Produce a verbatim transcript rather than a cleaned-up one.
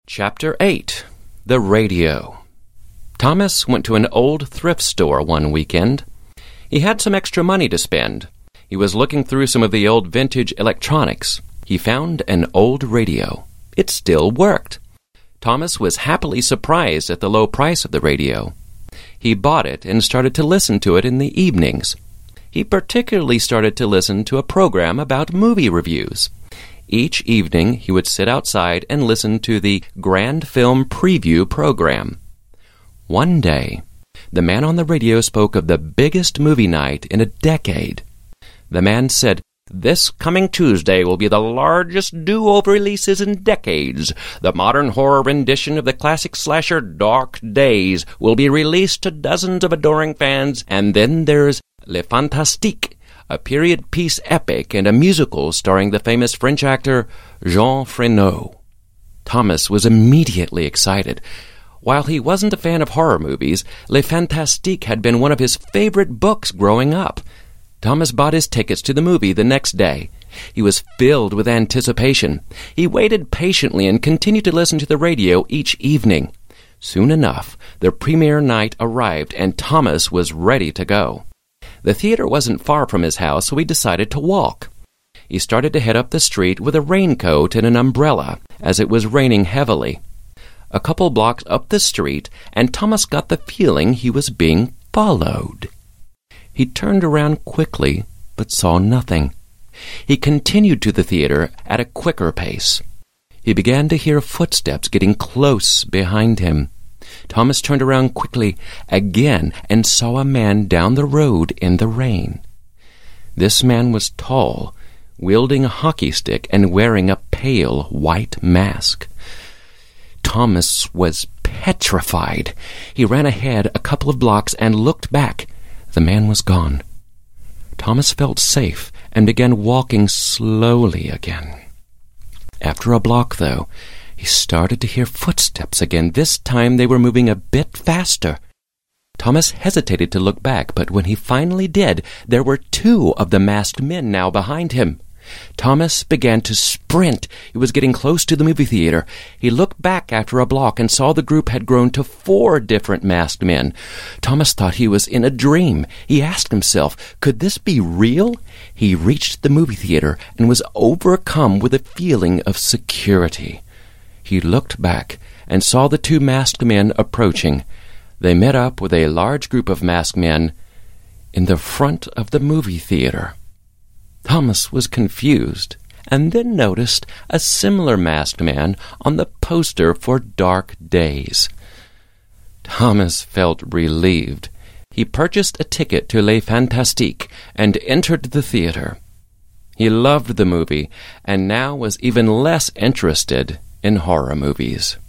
Chapter eight. The Radio. Thomas went to an old thrift store one weekend. He had some extra money to spend. He was looking through some of the old vintage electronics. He found an old radio. It still worked. Thomas was happily surprised at the low price of the radio. He bought it and started to listen to it in the evenings. He particularly started to listen to a program about movie reviews. Each evening, he would sit outside and listen to the Grand Film Preview program. One day, the man on the radio spoke of the biggest movie night in a decade. The man said, "This coming Tuesday will be the largest do-over releases in decades. The modern horror rendition of the classic slasher Dark Days will be released to dozens of adoring fans, and then there's Le Fantastique, a period piece epic and a musical starring the famous French actor Jean Fresneau." Thomas was immediately excited. While he wasn't a fan of horror movies, Le Fantastique had been one of his favorite books growing up. Thomas bought his tickets to the movie the next day. He was filled with anticipation. He waited patiently and continued to listen to the radio each evening. Soon enough, the premiere night arrived, and Thomas was ready to go. The theater wasn't far from his house, so he decided to walk. He started to head up the street with a raincoat and an umbrella, as it was raining heavily. A couple blocks up the street, and Thomas got the feeling he was being followed. He turned around quickly, but saw nothing. He continued to the theater at a quicker pace. He began to hear footsteps getting close behind him. Thomas turned around quickly again and saw a man down the road in the rain. This man was tall, wielding a hockey stick and wearing a pale white mask. Thomas was petrified. He ran ahead a couple of blocks and looked back. The man was gone. Thomas felt safe and began walking slowly again. After a block, though, he started to hear footsteps again. This time they were moving a bit faster. Thomas hesitated to look back, but when he finally did, there were two of the masked men now behind him. Thomas began to sprint. He was getting close to the movie theater. He looked back after a block and saw the group had grown to four different masked men. Thomas thought he was in a dream. He asked himself, could this be real? He reached the movie theater and was overcome with a feeling of security. He looked back and saw the two masked men approaching. They met up with a large group of masked men in the front of the movie theater. Thomas was confused and then noticed a similar masked man on the poster for Dark Days. Thomas felt relieved. He purchased a ticket to Le Fantastique and entered the theater. He loved the movie and now was even less interested in horror movies.